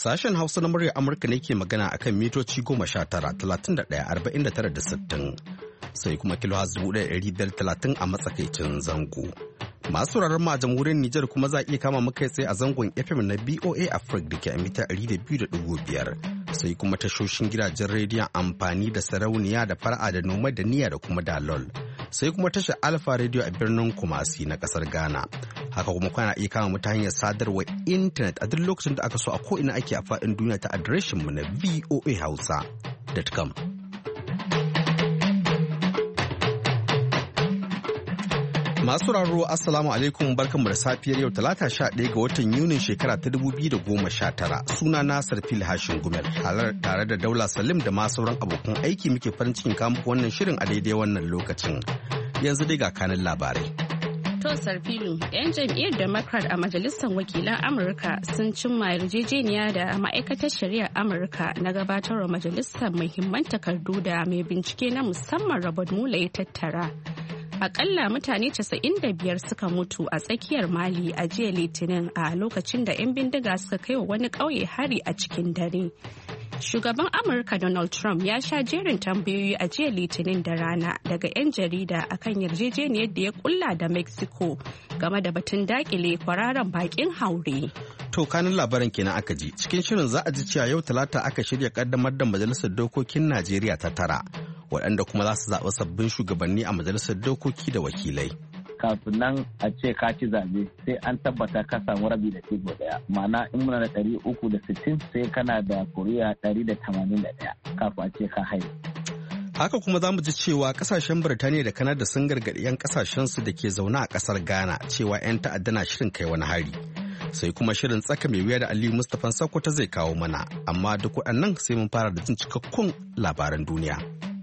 Sashen Hausa na muryar Amurka ne ke magana akan mitoci 19-31-49-60 sai kuma kilohaz 1,530 a matsakaicin zango. Masu sauraron mu a jamhuriyar Nijar kuma za a iya kama muka tsaye a zangon FM na BOA Africa da ke a mita 200.5 sai kuma tashoshin gidajen rediyon amfani da sarauniya da fara'a da noma da niyya da kuma dalol. Sai kuma tashar Alfa Radio a birnin Kumasi na kasar Ghana. Haka kuma kana iya kama mu ta hanyar sadarwar intanet a duk lokacin da aka so a ko'ina ake a faɗin duniya ta adireshin mu na voahausa.com. Masu raro Assalamu alaikum barkanmu da safiyar yau talata 11 ga watan Yunin shekara ta 2019 suna na Sarfil Hashin Gumel tare da Daula Salim da ma sauran abokan aiki muke farin cikin kamu wannan shirin a daidai wannan lokacin. Yanzu dai ga kanin labarai. To Sarfilu, 'yan jam'iyyar Democrat a Majalisar Wakilan Amurka sun cimma yarjejeniya da ma'aikatar shari'ar Amurka na gabatarwa majalisar muhimman takardu da mai bincike na musamman Robert Mueller ya tattara. Akalla mutane 95 suka mutu a tsakiyar Mali a jiya Litinin a lokacin da 'yan bindiga suka kai wa wani ƙauye hari a cikin dare. Shugaban Amurka Donald Trump ya sha jerin tambayoyi a jiya Litinin da rana daga 'yan jarida akan yarjejeniyar da ya kulla da Mexico game da batun dakile kwararan bakin haure. To kanin labaran kenan aka ji. Cikin shirin za a ji cewa yau Talata aka shirya kaddamar da Majalisar Dokokin Najeriya ta tara, waɗanda kuma za su zaɓi sabbin shugabanni a Majalisar Dokoki da Wakilai. Kafin nan a ce ka ci zabe sai an tabbata ka samu rabi da ɗigo ɗaya, ma'ana in muna da 360 sai kana da kuri'a 181 kafin a ce ka haihu. Haka kuma za mu ji cewa kasashen Birtaniya da Kanada sun gargaɗi 'yan kasashensu da ke zaune a ƙasar Ghana cewa 'yan ta'adda na shirin kai wani hari. Sai kuma shirin tsaka mai wuya da Aliyu Mustapha Sokoto zai kawo mana, amma duk waɗannan sai mun fara da jin cikakkun labaran duniya.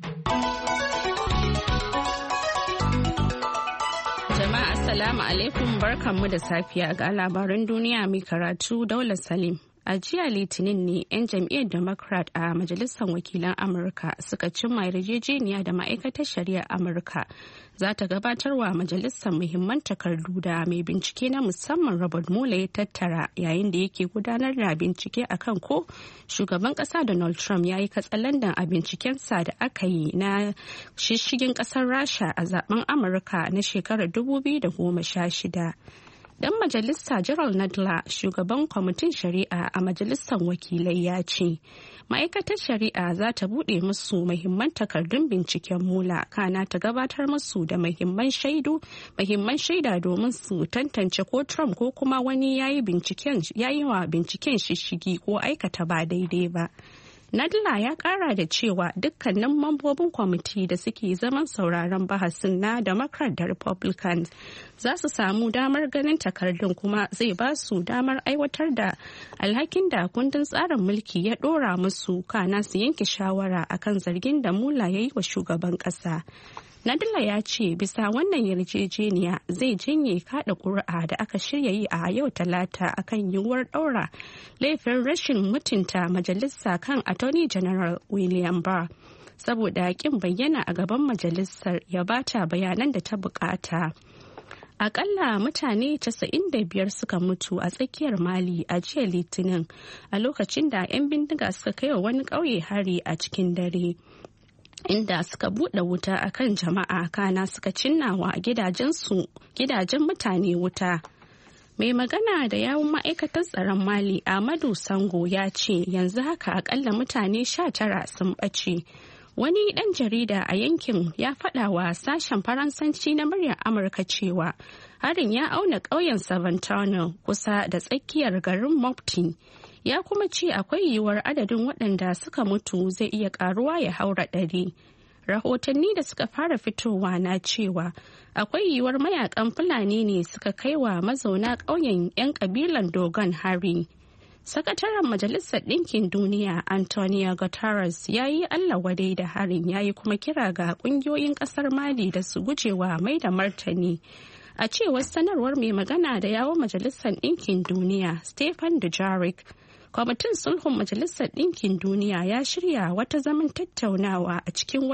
Jama'a assalamu alaikum barkanmu da safiya ga labaran duniya mai karatu Daula Salim. A jiya Litinin ne 'yan jam'iyyar Democrat a Majalisar Wakilan Amurka suka cimma yarjejeniya da ma'aikatar shari'ar Amurka za ta gabatar wa majalisar muhimman takardu da mai bincike na musamman Robert Mueller ya tattara yayin da yake gudanar da bincike akan ko shugaban kasa Donald Trump ya yi katsalandan a bincikensa da aka yi na shishigin kasar Rasha a zaben Amurka na shekarar 2016. Dan majalisa Gerald Nadler, shugaban kwamitin shari'a a majalisar wakilai ya ce, ma'aikatar shari'a za ta buɗe musu muhimman takardun binciken Mueller kana ta gabatar musu da muhimman shaida domin su tantance ko Trump ko kuma wani yayi wa binciken shishigi ko aikata ba daidai ba. Nadler ya kara da cewa dukkanin mambobin kwamiti da suke zaman sauraron bahasin na Democrat da Republicans za su samu damar ganin takardun kuma zai ba su damar aiwatar da alhakin da kundin tsarin mulki ya dora musu kana su yanke shawara akan zargin da Mueller ya yi wa shugaban kasa. Nadler ya ce bisa wannan yarjejeniya zai janye kada ƙuri'a da aka shirya yi a yau Talata akan yiwuwar ɗaura laifin rashin mutunta majalisa kan Attorney General William Barr saboda ƙin bayyana a gaban majalisar ya bata bayanan da ta bukata. Akalla mutane 95 suka mutu a tsakiyar Mali a jiya Litinin a lokacin da 'yan bindiga suka kai wa wani ƙauye hari a cikin dare. Inda suka buɗe wuta a kan jama'a kana suka cinnawa gidajen mutane wuta. Mai magana da yawun ma'aikatar tsaron Mali Ahmadu Sango ya ce yanzu haka akalla mutane 19 sun ɓace. Wani ɗan jarida a yankin ya faɗa wa sashen Faransanci na muryar Amurka cewa harin ya auna ƙauyen Savantano kusa da tsakiyar garin Mopti. Ya kuma ce akwai yiwuwar adadin waɗanda suka mutu zai iya ƙaruwa ya haura 100. Rahotanni da suka fara fitowa na cewa akwai yiwuwar mayakan Fulani ne suka kai wa mazauna ƙauyen 'yan ƙabilan Dogon hari. Sakataren Majalisar Ɗinkin Duniya Antonio Guterres ya yi Allah wadai da harin ya yi kuma kira ga ƙungiyoyin ƙasar Mali da su gujewa mai da martani. A cewar sanarwar mai magana da yawon Majalisar Ɗinkin Duniya Stephen Dujarric, kwamitin sulhun Majalisar Ɗinkin Duniya ya shirya wata zaman tattaunawa a cikin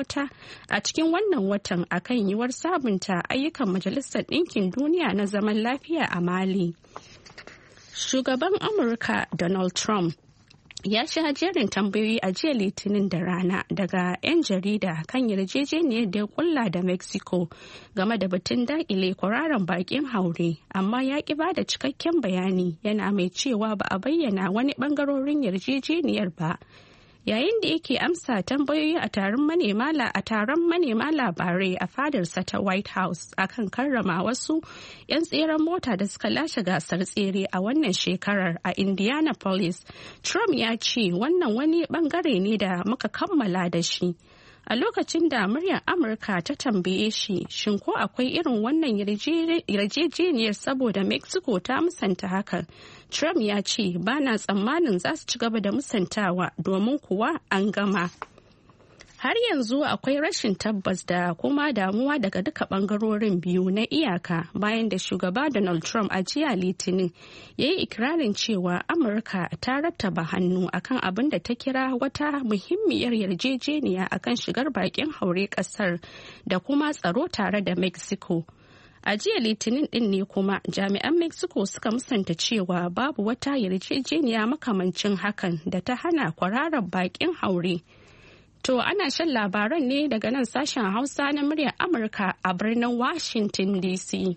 wannan watan akan yiwuwar sabunta ayyukan Majalisar Ɗinkin Duniya na zaman lafiya a Mali. Shugaban Amurka Donald Trump ya sha jerin tambayoyi a jiya Litinin da rana daga 'yan jarida kan yarjejeniyar da ya kulla da Mexico game da batun dakile kwararan bakin haure, amma ya ki bada cikakken bayani, yana mai cewa ba a bayyana wani bangarorin yarjejeniyar ba. Yayin da yake amsa tambayoyi a taron manema labarai a fadarsa ta White House akan karrama wasu 'yan tseren mota da suka lashe gasar tsere a wannan shekarar a Indianapolis, Trump ya ce wannan wani bangare ne da muka kammala da shi. A lokacin da muryar Amurka ta tambaye shi shin ko akwai irin wannan yarjejeniyar saboda Mexico ta musanta hakan, Trump ya ce ba na tsammanin za su ci gaba da musantawa domin kuwa an gama. Har yanzu akwai rashin tabbas da kuma damuwa daga duka bangarorin biyu na iyaka bayan da shugaba Donald Trump a jiya Litinin ya yi ikirarin cewa Amurka ta rattaba hannu akan abin da ta kira wata muhimmiyar yarjejeniya akan shigar bakin haure kasar da kuma tsaro tare da Mexico. A jiya Litinin din ne kuma jami'an Mexico suka musanta cewa babu wata yarjejeniya makamancin hakan da ta hana kwararar bakin haure. To ana shan labaran ne daga nan sashen Hausa na muryar Amurka a birnin Washington DC.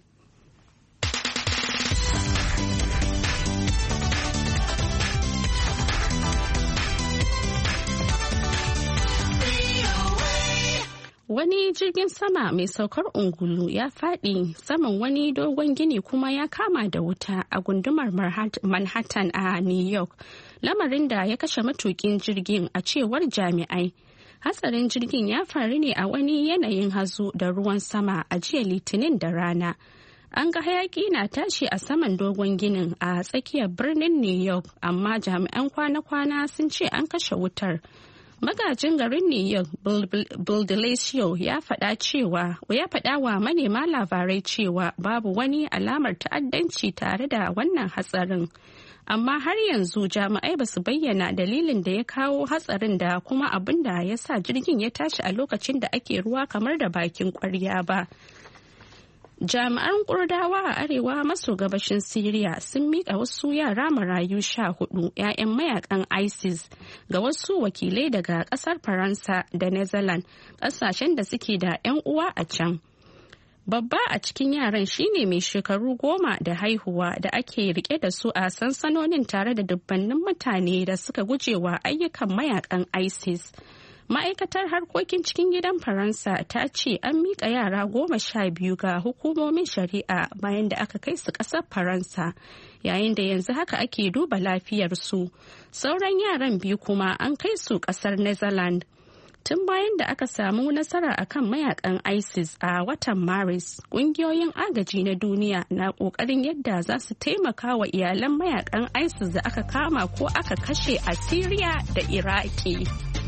Wani jirgin sama mai saukar ungulu ya faɗi saman wani dogon gini kuma ya kama da wuta a gundumar Manhattan a New York, lamarin da ya kashe matukin jirgin a cewar jami'ai. Hatsarin jirgin ya faru ne a wani yanayin hazo da ruwan sama a jiya Litinin da rana. An ga hayaki na tashi a saman dogon ginin a tsakiyar birnin New York, amma jami'an kwana-kwana sun ce an kashe wutar. Magajin garin New York, Bill de Blasio, ya faɗa wa manema labarai cewa babu wani alamar ta'addanci tare da wannan hatsarin. Amma har yanzu jami'ai ba su bayyana dalilin da ya kawo hatsarin da kuma abin da ya sa jirgin ya tashi a lokacin da ake ruwa kamar da bakin kwarya ba. Jami'an Kurdawa a arewa maso gabashin Siriya sun miƙa wasu yara marayu 14 'ya'yan mayakan ISIS ga wasu wakilai daga ƙasar Faransa da Netherlands, ƙasashen da suke da 'yan uwa a can. Babba a cikin yaran shine mai shekaru 10 da haihuwa da ake rike da su a sansanonin tare da dubbannin mutane da suka gujewa ayyukan mayakan ISIS. Ma'aikatar harkokin cikin gidan Faransa ta ce an miƙa yara 12 ga hukumomin shari'a bayan da aka kai su ƙasar Faransa, yayin da yanzu haka ake duba lafiyarsu. Sauran yaran 2 kuma an kai su ƙasar Netherlands. Tun bayan da aka samu nasara akan mayakan ISIS a watan Maris, ƙungiyoyin agaji na duniya na ƙoƙarin yadda za su taimaka wa iyalan mayakan ISIS da aka kama ko aka kashe a Syria da Iraki.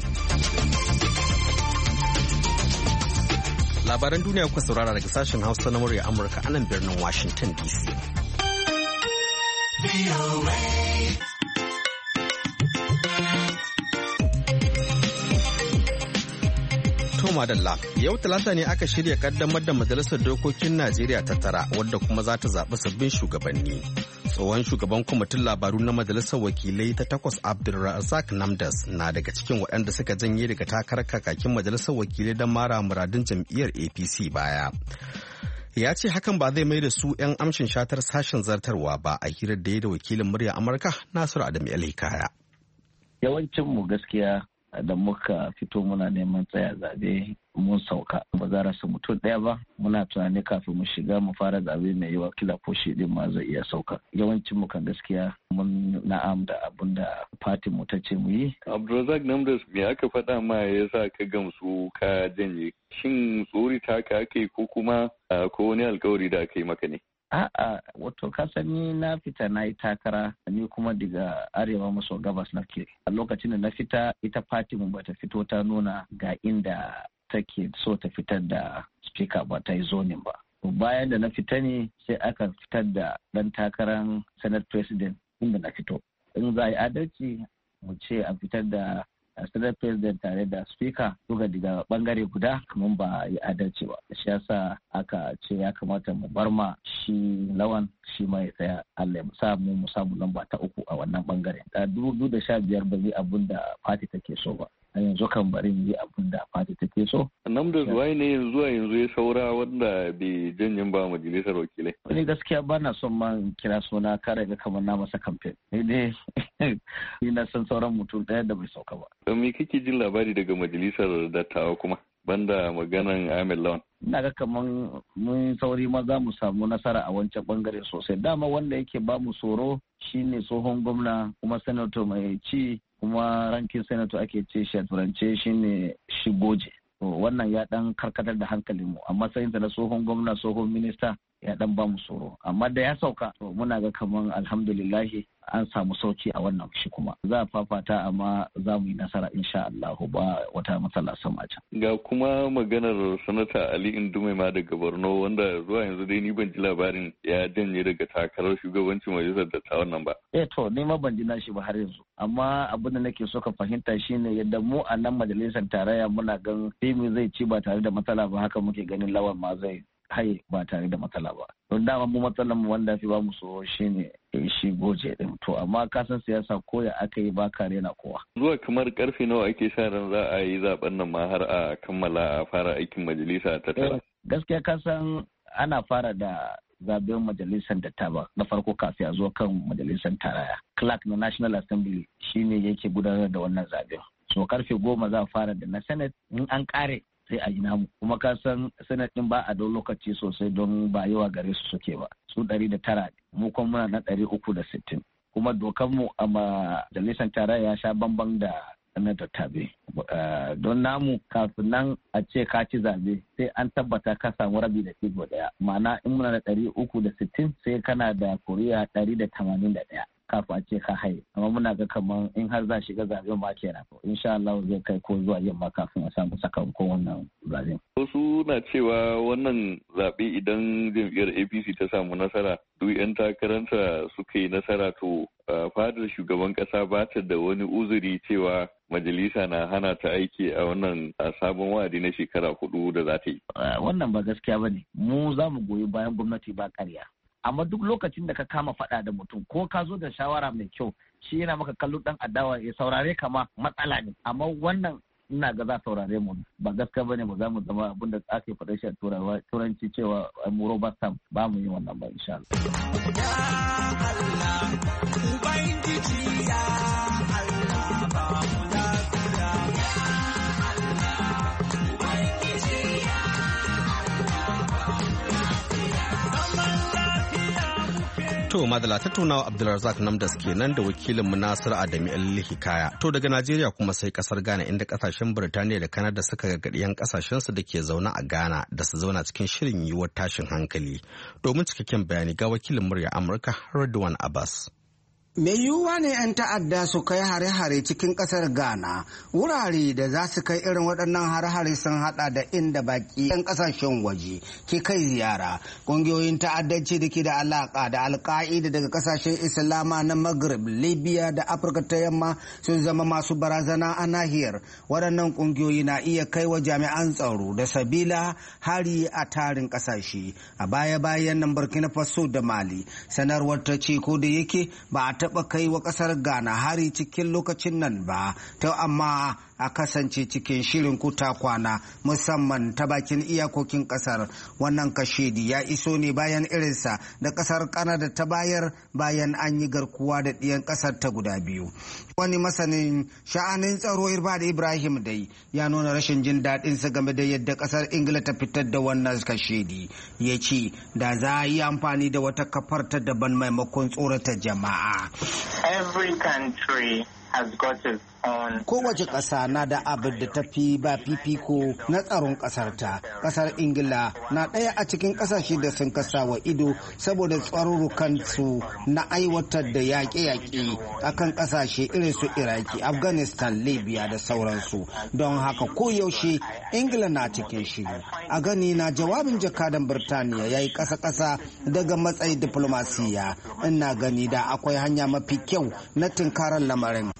Labaran duniya kuka saurara daga sashen Hausa na murya Amurka a nan birnin Washington DC. Madalla. Yau Talata ne aka shirya kaddamar da Majalisar Dokokin Najeriya ta tara, wadda kuma za ta zaɓi sabbin shugabanni. Tsohon shugaban kwamitin labaru na Majalisar Wakilai ta 8 Abdulrazak Namdas na daga cikin waɗanda suka janye daga takarar kakakin Majalisar Wakilai don mara muradun jam'iyyar APC baya. Ya ce hakan ba zai mai da su 'yan amshin shatar sashen zartarwa ba, a hirar da ya da wakilin murya Amurka Nasiru Adamu Alhikaya. Yawancinmu gaskiya da muka fito muna neman tsaya zabe mun sauka ba za rasa mutum ɗaya ba, muna tunani kafin mu shiga mu fara zabe mai yiwa kila ko shi din ma zai iya sauka. Yawancin mu kan gaskiya mun na'am da abin da fatin mu ta ce mu yi. Abdulrazak Namdas, me aka faɗa ma yasa ka gamsu ka janye? Shin tsori ta ka ake ko kuma ko wani alkawari da aka yi maka ne? A'a, wato kasani na fita na yi takara, ni kuma daga arewa maso gabas na ke. A lokacin da na fita, ita Fatima bata fito ta nuna ga inda take so ta fitar da speaker ba, ta yi zonin ba. Bayan da na fita ne sai aka fitar da ɗan takarar Senate President inda na fito. In za a yi adalci mu ce a fitar da Senate President tare da Speaker duka daga bangare guda kamar ba yi adalci ba. Shi yasa aka ce ya kamata mu bar ma shi Lawan shi ma ya tsaya Allah ya mu samu lamba ta 3 a wannan bangare. Da 2015 ba zai abun da party take so ba. A yanzu kan bari yi abun da party take so. Nan da zuwa ne yanzu ya saura wanda bai janyin ba majalisar wakilai. Wani gaskiya ba na son man kira suna kare ga kamar na masa kamfen. Ni dai ni na san sauran mutum ɗaya da bai sauka ba. Don me kake jin labari daga majalisar dattawa kuma banda maganan Ahmed Lawan? Ina ga kaman mun sauri ma za mu samu nasara a wancan bangare sosai. Dama wanda yake ba mu tsoro shine tsohon gwamna kuma senator mai ci kuma rankin senator ake ce shi a turance shine Shigoje. Wannan ya dan karkatar da hankalinmu a matsayinsa na tsohon gwamna tsohon minista ya dan ba mu tsoro amma da ya sauka to muna ga kaman alhamdulillahi an samu sauki a wannan shi kuma za a fafata amma za mu yi nasara insha Allah ba wata matsala sama can. Ga kuma maganar sanata Ali Indume ma daga Borno wanda zuwa yanzu dai ni ban ji labarin ya janye daga takarar shugabancin majalisar dattawan nan ba. To ni ma ban ji na shi ba har yanzu amma abin da nake so ka fahimta shine yadda mu a nan majalisar tarayya muna gan Femi zai ci ba tare da matsala ba haka muke ganin Lawan ma zai haye ba tare da matsala ba. Don dama mu matsalar mu wanda fi ba mu so shine shi Goje din. To amma kasan siyasa ko ya aka yi ba kare na kowa. Zuwa kamar karfe nawa ake sa ran za a yi zaben nan ma har a kammala a fara aikin majalisa ta tara. Gaskiya kasan ana fara da zaben majalisar dattawa na farko kafin a zo kan majalisar tarayya. Clerk na National Assembly shine yake gudanar da wannan zaben. So karfe 10 za a fara da na Senate in an kare sai a yi namu kuma ka san senate din ba a da lokaci sosai don ba yawa gare su suke ba su 109 mu kuma muna na 360 kuma dokan mu a majalisar tarayya ya sha bamban da na dattabe don namu kafin nan a ce ka ci zabe sai an tabbata ka samu rabi da ɗigo ɗaya ma'ana in muna da 360 sai kana da kuri'a 181 kafin a ce ka haye amma muna ga kamar in har za shiga zaben ma kenan insha Allah zai kai ko zuwa yamma kafin a samu sakamakon wannan zaben. Wasu na cewa wannan zabe idan jam'iyyar APC ta samu nasara duk 'yan takaranta suka yi nasara to fadar shugaban kasa ba ta da wani uzuri cewa majalisa na hana ta aiki a wannan sabon wa'adi na shekara 4 da za ta yi. Wannan ba gaskiya ba ne mu za mu goyi bayan gwamnati ba ƙarya. Amma duk lokacin da ka kama faɗa da mutum ko ka zo da shawara mai kyau shi yana maka kallo dan adawa ya saurare kama matsala ne amma wannan ina ga za saurare mu ba gaskiya bane mu za mu zama abin da ake faɗa shi a turanci cewa mu robust ba mu yi wannan ba insha Allah. Ya Allah ubangiji ya Allah ba mu lafiya ya Allah ubangiji ya To madala tattaunawa Abdulrazak Namdas kenan da wakilinmu Nasir Adami Hikaya. To daga Najeriya kuma sai kasar Ghana inda kasashen Birtaniya da Canada suka gargaɗi 'yan kasashensu da ke zaune a Ghana da su zauna cikin shirin yiwuwar tashin hankali. Domin cikakken bayani ga wakilin murya Amurka Radwan Abbas. Mai yiwuwa ne 'yan ta'adda su kai hare-hare cikin ƙasar Ghana, wurare da za su kai irin waɗannan hare-hare sun haɗa da inda baƙi 'yan ƙasashen waje ke kai ziyara. Ƙungiyoyin ta'addanci da ke da alaƙa da alƙa'ida daga ƙasashen Islama na Maghrib, Libya da Afirka ta Yamma sun zama masu barazana a nahiyar. Waɗannan ƙungiyoyi na iya kai wa jami'an tsaro da sabila hari a tarin ƙasashe. A baya-bayan nan Burkina Faso da Mali, sanarwar ta ce ko da yake ba a taɓa kai wa ƙasar Ghana hari cikin lokacin nan ba, ta amma a kasance cikin shirin kuta kwana musamman ta bakin iyakokin ƙasar. Wannan kashedi ya iso ne bayan irinsa da ƙasar Canada ta bayar bayan an yi garkuwa da ɗiyan ƙasar ta guda biyu. Wani masanin sha'anin tsaro Irbad Ibrahim dai ya nuna rashin jin daɗinsa game da yadda ƙasar Ingila ta fitar da wannan kashedi. Ya ce da za a yi amfani da wata kafar ta daban maimakon tsorata jama'a. Every country has got its own. Kowace ƙasa na da abin da ta fi ba fifiko na tsaron ƙasarta. Ƙasar Ingila na ɗaya a cikin ƙasashe da sun kasa wa ido saboda tsarurrukansu na aiwatar da yaƙe-yaƙe a kan ƙasashe irin su Iraki, Afghanistan, Libya da sauransu. Don haka koyaushe Ingila na cikin shiri. A gani na jawabin jakadan Birtaniya ya yi ƙasa-ƙasa daga matsayin diplomasiya. Ina gani da akwai hanya mafi kyau na tunkarar lamarin.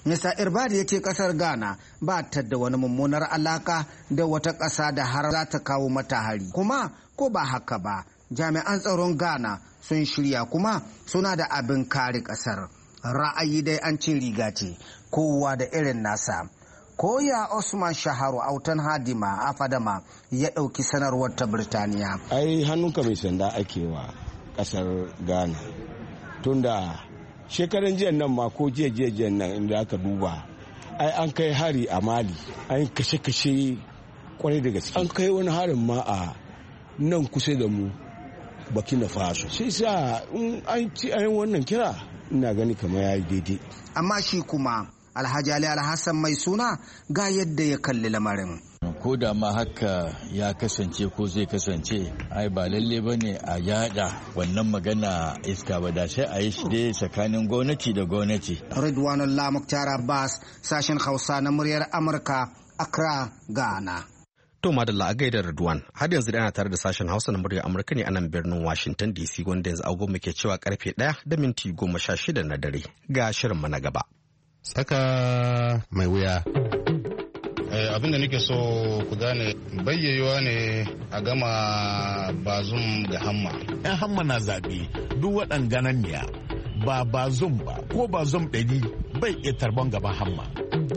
Mr. Irbadi ya ce kasar Ghana ba ta da wani mummunar alaka da wata ƙasa da har za ta kawo mata hari. Kuma ko ba haka ba, jami'an tsaron Ghana sun shirya kuma suna da abin kare ƙasar. Ra'ayi dai an ce riga ce, kowa da irin nasa. Koya Osman Shaharu Autan Hadima a Fadama ya ɗauki sanarwar ta Birtaniya. Ai hannunka mai sanda ake wa ƙasar Ghana. Tunda shekaran jiya nan ma ko jiya nan inda aka duba ai an kai hari a Mali, an kashe kwarai da gaske. An kai wani harin ma a nan kusa da mu Burkina Faso. Sai sa in an ci ayin wannan kira ina gani kamar yayi daidai. Amma shi kuma Alhaji Ali Alhassan mai suna ga yadda ya kalli lamarin. Ko da ma haka ya kasance ko zai kasance ai ba lalle ba ne a yada wannan magana iska ba, da sai a yi shi dai tsakanin gwamnati da gwamnati. Ridwanullah Muktar Abbas, sashen Hausa na muryar Amurka, Accra, Ghana. To madalla a gaida Ridwan, har yanzu da ana tare da sashen Hausa na muryar Amurka ne a nan birnin Washington DC, wanda yanzu agogo muke cewa karfe 1:16 na dare. Ga shirin mu na gaba. Tsaka mai wuya. Abin da nake so ku gane bayyayewa ne a gama Bazum ga Hamma. Yan Hamma na zaɓe duk waɗan gananniya ba Bazum ba ko Bazum 100 bai iya tarban gaban Hamma.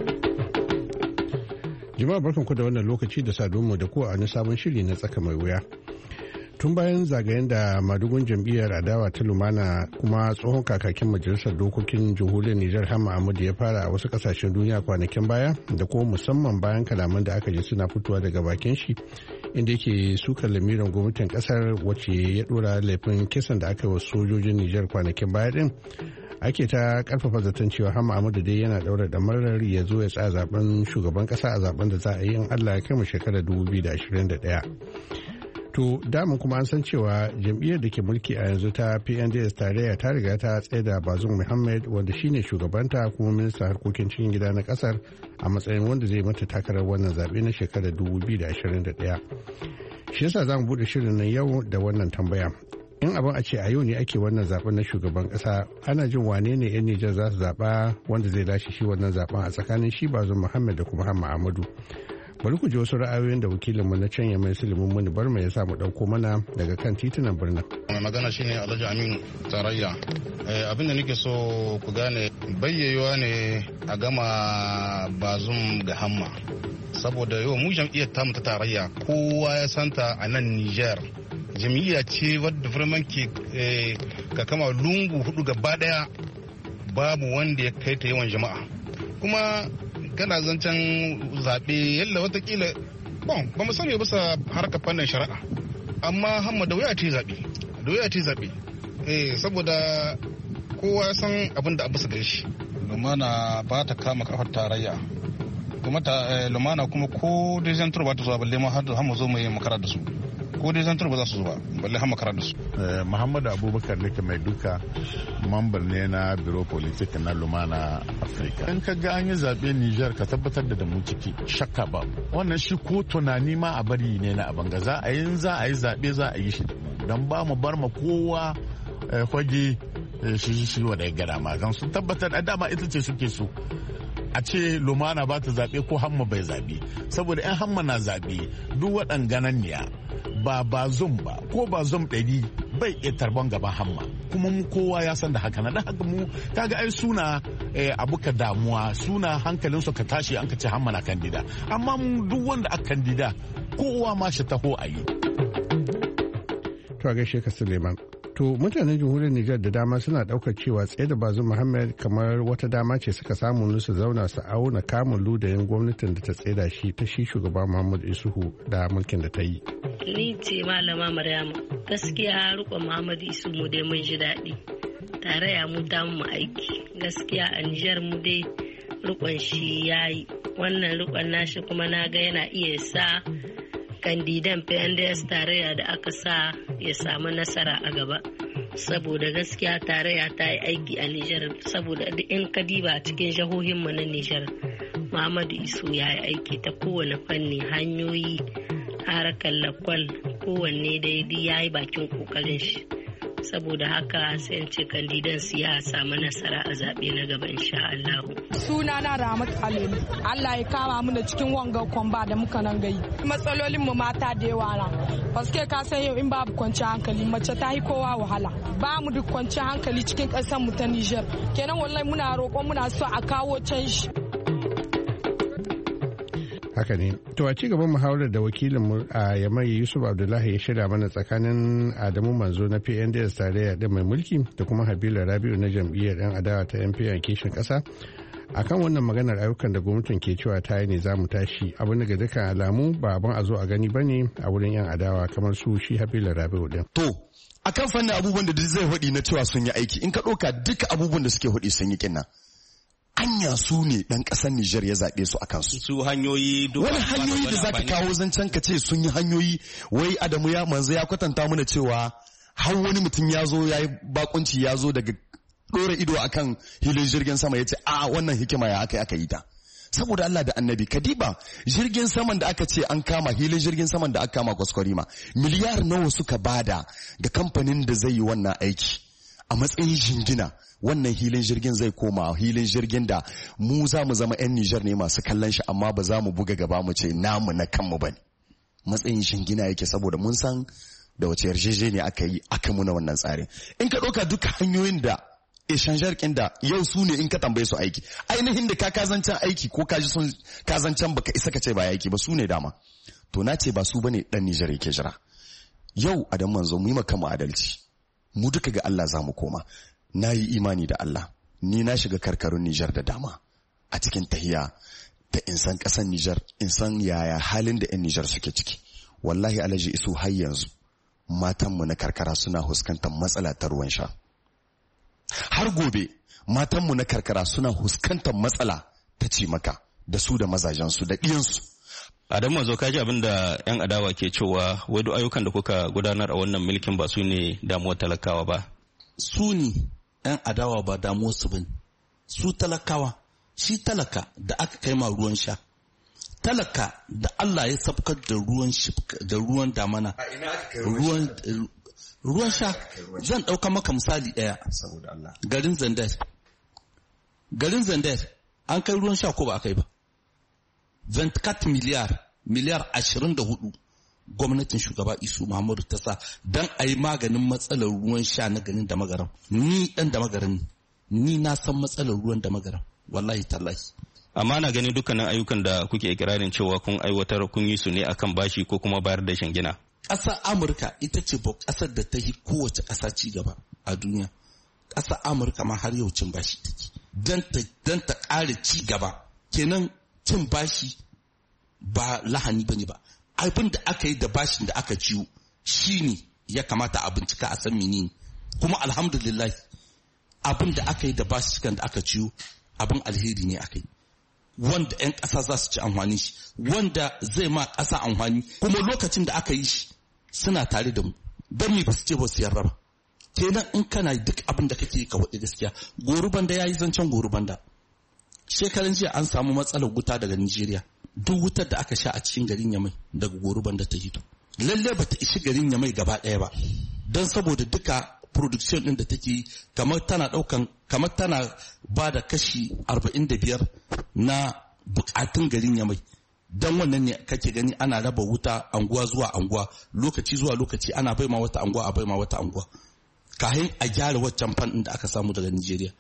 Jama'a barkanku da wannan lokaci da saduwa da ku a wani sabon shiri na tsaka mai wuya. Tun bayan zagayen da madugun jam'iyyar adawa ta Lumana kuma tsohon kakakin majalisar dokokin jamhuriyar Nijar Hamma Ahmadu ya fara a wasu kasashen duniya kwanakin baya, da kuma musamman bayan kalaman da aka ji suna fitowa daga bakin shi inda yake sukar lamirin gwamnatin kasar wacce ya dora laifin kisan da aka yi wa sojojin Nijar kwanakin baya din, ake ta karfafa zaton cewa Hamma Ahmadu dai yana daura damarar ya zo ya tsaya zaben shugaban kasa a zaben da za a yi in Allah ya kai mu shekarar 2021. To damun kuma an san cewa jam'iyyar da ke mulki a yanzu ta PNDS tarayya ta riga ta tsaida Bazoum Muhammad wanda shine shugabanta kuma ministan harkokin cikin gida na kasar a matsayin wanda zai mata takarar wannan zaɓe na shekarar 2021. Shi yasa za mu buɗe shirin nan yau da wannan tambaya. In abin a ce a yau ne ake wannan zaben na shugaban kasa, ana jin wane ne 'yan Nijar za su zaɓa wanda zai lashe shi wannan zaben a tsakanin shi Bazoum Muhammad da kuma Hamma Ahmadu. Bari ku ji wasu ra'ayoyin da wakilinmu na can Yamai Suleiman Muni Barma ya samu ɗauko mana daga kan titunan birnin. Mai magana shine Alhaji Aminu Tarayya. Abin da nake so ku gane bayyayewa ne a gama Bazum ga Hamma. Saboda yau mu jam'iyyar tamu ta tarayya kowa ya santa a nan Niger. Jam'iyya ce wadda firman ke ka kama lungu hudu gaba daya babu wanda ya kai ta yawan jama'a. Kuma kana zancen zaɓe yalla watakila ba mu sani bisa harkar fannin shari'a, amma Hamma da wuya ce zaɓe saboda kowa ya san abin da abu su gare shi. Lumana ba ta kama kafar tarayya kuma Lumana kuma ko dai zantur ba ta zuwa balle ma har mu zo mu yi makara da su, ko dai zantur ba za su zo ba balle har makara da su. Muhammadu Abubakar nake mai duka mambar ne na biro politik na Lumana Afirka. In ka ga an yi zaɓe Nijar ka tabbatar da mu ciki shakka ba. Wannan shi ko tunani ma a bari ne na abanga za a yi zaɓe za a yi shi don ba mu bar ma kowa kwage shi wa da ya gada ma zan sun tabbatar da dama ita ce suke so a ce Lumana ba ta zaɓe ko Hamma bai zaɓe, saboda 'yan Hamma na zaɓe duk waɗan gananniya ba Bazum ba ko Bazum 100 bai iya tarban gaban Hamma, kuma mu kowa ya san da haka na haka mu kaga ai suna abu ka damuwa suna hankalin su ka tashi an ka ce Hamma na kandida, amma duk wanda aka kandida kowa ma shi taho a yi. To a gaishe ka Suleiman. To mutanen jamhuriyar Nijar da dama suna daukar cewa tsaye da Bazoum Muhammad kamar wata dama ce suka samu su zauna su auna kamun ludayin gwamnatin da ta tsaida shi ta shi shugaba Muhammadu Isuhu da mulkin da ta yi. Ni ce Malama Maryama, gaskiya rikon Muhammadu Isu mu dai mun ji daɗi. Tare ya mu ta mu aiki. Gaskiya a Nijar mu dai rikon shi yayi. Wannan rikon nashi kuma na ga yana iya sa kandidan PNDS tarayya da aka sa ya samu nasara a gaba, saboda gaskiya tarayya ta yi aiki a Nijar, saboda in ka diba cikin jihohinmu na Nijar Muhammadu Isu ya yi aiki ta kowane fanni, hanyoyi, harkar lakwal, kowanne daidai ya yi bakin kokarin shi. saboda haka sai in ce kandidan su ya samu nasara a zaɓe na gaba insha Allah. Suna na Ramat Alelu. Allah ya kama mu da cikin wanga kwamba da muka nan gayi. Matsalolin mu mata da yawa na. Paske ka san yau in babu kwanciyar hankali mace ta yi kowa wahala. Ba mu da kwanciyar hankali cikin ƙasar mu ta Niger. Kenan wallahi muna roƙon muna so a kawo canji. Haka ne. To a ci gaban muhawarar da wakilinmu a Yamai Yusuf Abdullahi ya shirya mana tsakanin Adamu Manzo na PNDS tarayya da mai mulki da kuma Habila Rabi'u na jam'iyyar 'yan adawa ta NPN kishin ƙasa. Akan wannan maganar ayyukan da gwamnatin ke cewa ta yi ne za mu tashi abin daga dukkan alamu ba abin a zo a gani ba ne a wurin 'yan adawa kamar su shi Habila Rabi'u din. To akan fannin abubuwan da zai faɗi na cewa sun yi aiki in ka ɗauka duka abubuwan da suke faɗi sun yi kinna. Anya su ne ɗan ƙasar Nijar ya zaɓe su a kansu. Su hanyoyi wani hanyoyi da za ka kawo zancen ka ce sun yi hanyoyi wai Adamu ya manzo ya kwatanta mana cewa har wani mutum ya zo ya yi bakunci ya zo daga ɗora ido akan hilin jirgin sama ya ce a wannan hikima ya aka yi ta. Saboda Allah da Annabi kadiba jirgin saman da aka ce an kama hilin jirgin saman da aka kama kwaskwarima miliyar nawa suka bada ga kamfanin da zai yi wannan aiki a matsayin jingina. Wannan hilin jirgin zai koma hilin jirgin da mu za mu zama 'yan Nijar ne masu kallon shi amma ba za mu buga gaba mu ce namu na kanmu ba ne. Matsayin shingina yake saboda mun san da wace yarjejeniya aka yi aka muna wannan tsarin. In ka ɗauka duka hanyoyin da échanger kin da yau su ne in ka tambaye su aiki. Ainihin da ka kazancen aiki ko ka ji sun kazancen baka isa ka ce ba aiki ba su ne dama. To na ce ba su bane dan Nijar yake jira. Yau Adam Manzo mu yi maka mu adalci. Mu duka ga Allah za mu koma. Na yi imani da Allah, ni na shiga karkarun Nijar da dama a cikin tahiya da insan ƙasar Nijar, insan yaya halin da 'yan Nijar suke ciki. Wallahi Alhaji Isu har yanzu matanmu na karkara suna huskantar matsala ta ruwan sha. Har gobe matanmu na karkara suna huskantar matsala ta cimaka da su da mazajensu da ɗiyansu. Adamu Manzo kaji abin da 'yan adawa ke cewa wai duk ayyukan da kuka gudanar a wannan mulkin ba su ne damuwar talakawa ba. Su ne 'yan adawa ba damuwarsu ba ne, su talakawa, shi talaka da aka kai ma ruwan sha, talaka da Allah ya sabkar da ruwan damana, ruwan sha, zan ɗauka maka misali ɗaya, garin Zandar, an kai ruwan sha ko ba a kai ba, 24 miliyar 24 gwamnatin shugaba Isu Muhammadu ta sa don a yi maganin matsalar ruwan sha na garin da magaram. Ni dan da magaram ni na san matsalar ruwan da magaram wallahi tallahi. Amma na ganin dukkanin ayyukan da kuke ikirarin cewa kun aiwatar kun yi su ne akan bashi ko kuma bayar da shingina. Ƙasar Amurka ita ce ƙasar da ta yi kowace ƙasa ci gaba a duniya. Ƙasar Amurka ma har yau cin bashi take. Don ta ƙara ci gaba kenan cin bashi ba lahani bane ba. Abin da aka yi da bashin da aka ciwo shi ne ya kamata a bincika a san menene. Kuma alhamdulillah abin da aka yi da bashin da aka ciwo abin alheri ne aka yi. Wanda 'yan ƙasa za su ci amfani shi, wanda zai ma ƙasa amfani, kuma lokacin da aka yi shi suna tare da mu. Don me ba su ce ba su yarda ba. Kenan in kana duk abin da kake ka waɗe gaskiya, Gorubanda ya yi zancen Gorubanda. Shekaran jiya an samu matsalar wuta daga Nijeriya. Duk wutar da aka sha a cikin garin Yamai daga Gorubanda ta hito. Lalle ba ta ishi garin Yamai gaba ɗaya ba. Don saboda duka production ɗin da take yi kamar tana ba da kashi 45 na bukatun garin Yamai. Don wannan ne kake gani ana raba wuta anguwa zuwa anguwa, lokaci zuwa lokaci ana baima wata anguwa a baima wata anguwa. Kahin a gyara waccan fan ɗin da aka samu daga Nijeriya.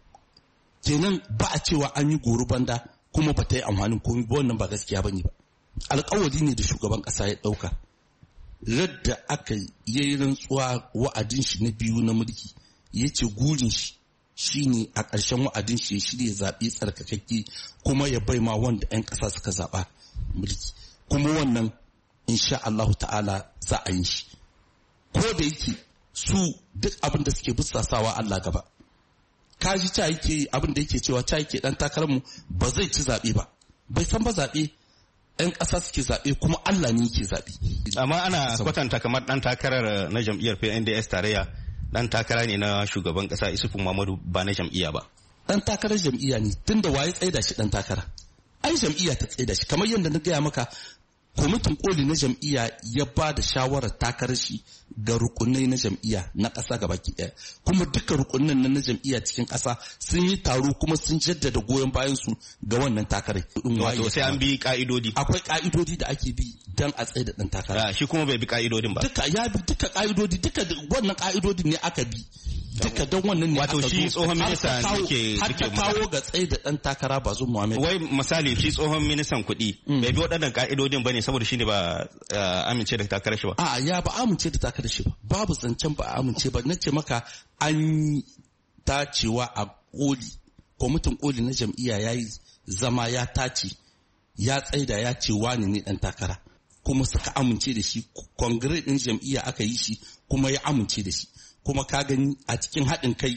Kenan ba a cewa an yi Gorubanda kuma ba ta yi amfanin komi ba, wannan ba gaskiya ba ne ba. Alƙawari ne da shugaban ƙasa ya ɗauka. Radda aka yi rantsuwa wa'adin shi na biyu na mulki, ya ce gurin shi shine a ƙarshen wa'adin shi ya shirya zaɓe tsarkakakke kuma ya bai ma wanda 'yan ƙasa suka zaɓa mulki. Kuma wannan insha Allahu ta'ala za a yi shi. Ko da yake su duk abin da suke bussasawa Allah gaba. Kaji ta yake abin da yake cewa ta yake dan takararmu ba zai ci zaɓe ba. Bai san ba zaɓe 'yan ƙasa suke zaɓe kuma Allah ne yake zaɓe. Amma ana kwatanta kamar ɗan takarar na jam'iyyar PNDS tarayya ɗan takara ne na shugaban ƙasa Isufu Muhammadu ba na jam'iyya ba. Ɗan takarar jam'iyya ne tunda waye tsaida shi ɗan takara. Ai jam'iyya ta tsaida shi kamar yadda na gaya maka kwamitin koli na jam'iyya ya ba da shawarar takarar shi ga rukunai na jam'iyya na ƙasa gabaki ɗaya, kuma duka rukunan na jam'iyya cikin ƙasa sun yi taro kuma sun jaddada goyon bayan su ga wannan takarar. Wato sai an bi ka'idodi. Akwai ka'idodi da ake bi dan a tsaye da ɗan takara. Shi kuma bai bi ka'idodin ba. Duka ya bi duka ka'idodi, duka wannan ka'idodin ne aka bi. Duka don wannan ne wato shi tsohon minista har ta kawo ga tsaye da ɗan takara Bazoum Mohamed. Wai misali shi tsohon ministan kuɗi bai bi waɗannan ka'idodin bane saboda shi ne ba amince da takarar shi ba. A ya ba amince da takarar shi ba. Babu zancen ba amince ba. Nace maka an tacewa a koli, kwamitin koli na jam'iyya yayi zama ya tace ya tsaida ya ce wani ne ɗan takara kuma suka amince da shi. Kongire ɗin jam'iyya aka yi shi kuma ya amince da shi. Kuma ka gani a cikin haɗin kai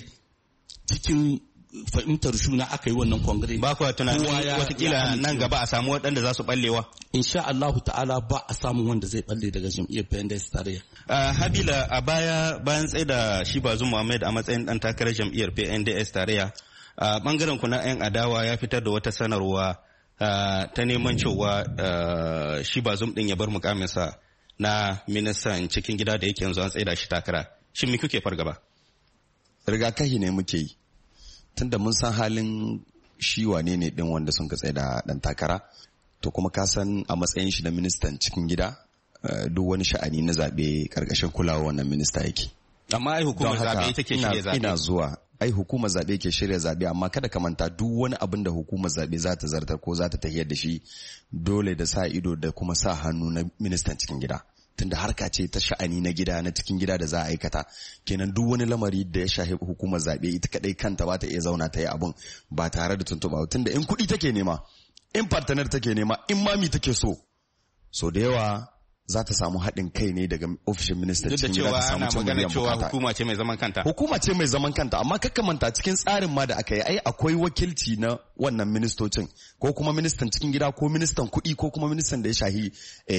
cikin fahimtar juna aka yi wannan kongire. Ba kuwa tunanin watakila nan gaba a samu waɗanda za su ɓallewa? Insha Allah ta'ala ba a samu wanda zai ɓalle daga jam'iyyar PNDS tarayya. Habila, a bayan tsaye da shi Bazoum Mohamed a matsayin ɗan takarar jam'iyyar PNDS tarayya, ɓangaren ku na 'yan adawa ya fitar da wata sanarwa ta neman cewa shi Bazoum ɗin ya bar mukaminsa na ministan cikin gida da yake yanzu an tsaye da shi takara. Shin me kuke fargaba? Rigakafi ne muke yi. Tunda mun san halin shi wane ne din wanda sun ka tsaye da dan takara, to kuma ka san a matsayin shi na ministan cikin gida duk wani sha'ani na zabe karkashin kulawa wannan minista yake. Amma ai hukumar zabe ita ke shirya zabe. Ina zuwa. Ai hukumar zabe ke shirya zabe, amma kada ka manta duk wani abin da hukumar zabe za ta zartar ko za ta tafiyar da shi dole da sa ido da kuma sa hannu na ministan cikin gida. Tunda harka ce ta sha'ani na gida na cikin gida da za a aikata, kenan duk wani lamari da ya shahi hukumar zabe ita kadai kanta ba ta iya zauna ta yi abun ba tare da tuntuɓa. Tunda in kuɗi take nema, in partner take nema, in mami take so da yawa za ta samu haɗin kai ne daga ofishin ministan cikin gida ta samu cin miliyan bukata. Duk da cewa ana magana cewa hukuma ce mai zaman kanta. Hukuma ce mai zaman kanta, amma kakkamanta cikin tsarin ma da aka yi ai akwai wakilci na wannan ministocin, ko kuma ministan cikin gida ko ministan kuɗi ko kuma ministan da ya shahi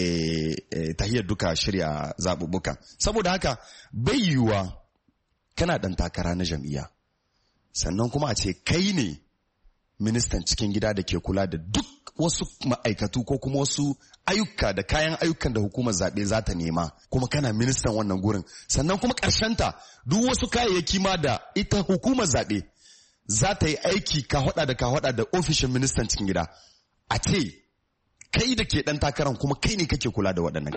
tahiyar duka shirya zaɓuɓɓuka. Saboda haka bai yiwuwa kana ɗan takara na jam'iyya sannan kuma a ce kai ne ministan cikin gida da ke kula da duk wasu ma'aikatu ko kuma wasu ayyuka da kayan ayyukan da hukumar zaɓe za ta nema, kuma kana ministan wannan gurin, sannan kuma ta duk wasu kayayyaki ma da ita hukumar zaɓe za ta yi aiki ka hada da ofishin ministan cikin gida, a ce kai da ke ɗan takaran kuma kai ne kake kula da waɗannan.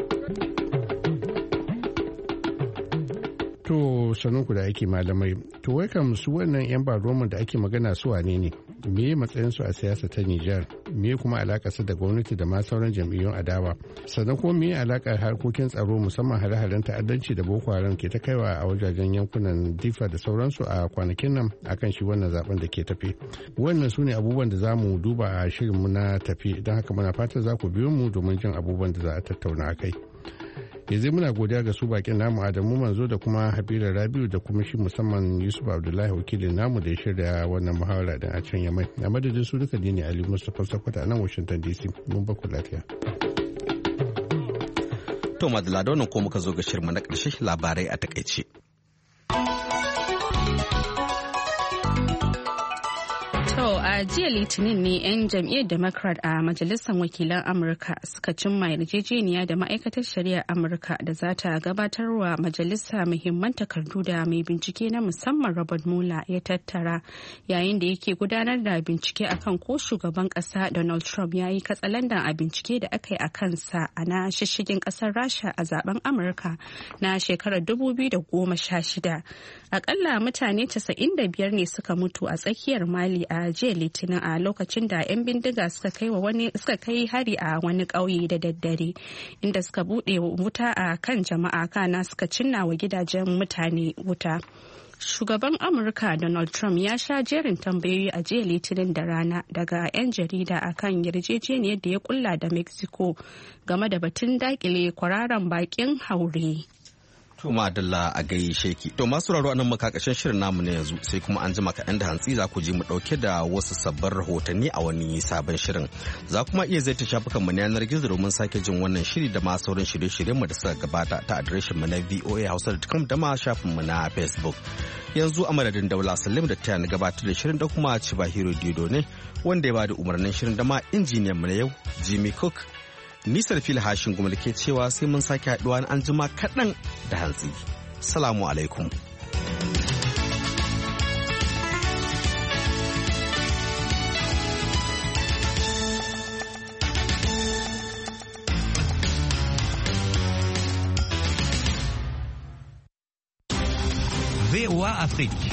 To sanunku da ake malamai, to wai kam su wannan 'yan baroman da ake magana su wane ne? Me matsayinsu a siyasa ta Nijar? Me kuma alaka su da gwamnati da ma sauran jam'iyyun adawa? Sannan kuma me alakar harkokin tsaro musamman hare-haren ta'addanci da Boko Haram ke ta kaiwa a wajajen yankunan Difa da sauransu a kwanakin nan akan shi wannan zaben da ke tafi? Wannan su ne abubuwan da za mu duba a shirinmu na tafi, don haka muna fatan za ku biyo mu domin jin abubuwan da za a tattauna a kai. Yanzu muna godiya ga su bakin namu Adamu Manzo da kuma Habira Rabiu da kuma shi musamman Yusuf Abdullahi wakilin namu da ya shirya wannan muhawara din a can Yamai. A madadin su duka ne Ali Mustapha Sakwata a nan Washington DC. Mun ba ku lafiya. To madalla da wannan ko muka zo ga shirma na ƙarshe, labarai a takaice. A jiya Litinin ne 'yan jam'iyyar Democrat a Majalisar Wakilan Amurka suka cimma yarjejeniya da ma'aikatar shari'ar Amurka da za ta gabatarwa majalisa muhimman takardu da mai bincike na musamman Robert Mueller ya tattara yayin da yake gudanar da bincike akan ko shugaban kasa Donald Trump ya yi katsalandan a bincike da aka yi a kansa a na shishigin kasar Rasha a zaben Amurka na shekarar 2016. Akalla mutane 95 ne suka mutu a tsakiyar Mali a jiya Litinin a lokacin da 'yan bindiga suka kai hari a wani ƙauye da daddare inda suka buɗe wuta a kan jama'a kana suka cinna wa gidajen mutane wuta. Shugaban Amurka Donald Trump ya sha jerin tambayoyi a jiya Litinin da rana daga 'yan jarida akan yarjejeniyar da ya kulla da Mexico game da batun dakile kwararan bakin haure. To madalla a gaishe ki. To masu raro anan makakashin shirin namu na yanzu, sai kuma an jima kaɗan da hantsi za ku ji mu ɗauke da wasu sabbin rahotanni a wani sabon shirin. Za kuma iya zai ta shafukan mu na yanar gizo domin sake jin wannan shiri da ma sauran shirye-shiryen mu da suka gabata ta adireshin mu na voahausa.com da ma shafin mu na Facebook. Yanzu a madadin Daula Salim da ta gabatar da shirin da kuma Chibahiro Dido ne wanda ya bada umarnin shirin da ma injiniyan mu na yau Jimmy Cook. Nisar fil hashin gumul ke cewa sai mun sake haɗuwa an jima kaɗan da hantsi. Salamu alaikum. VOA Afrique.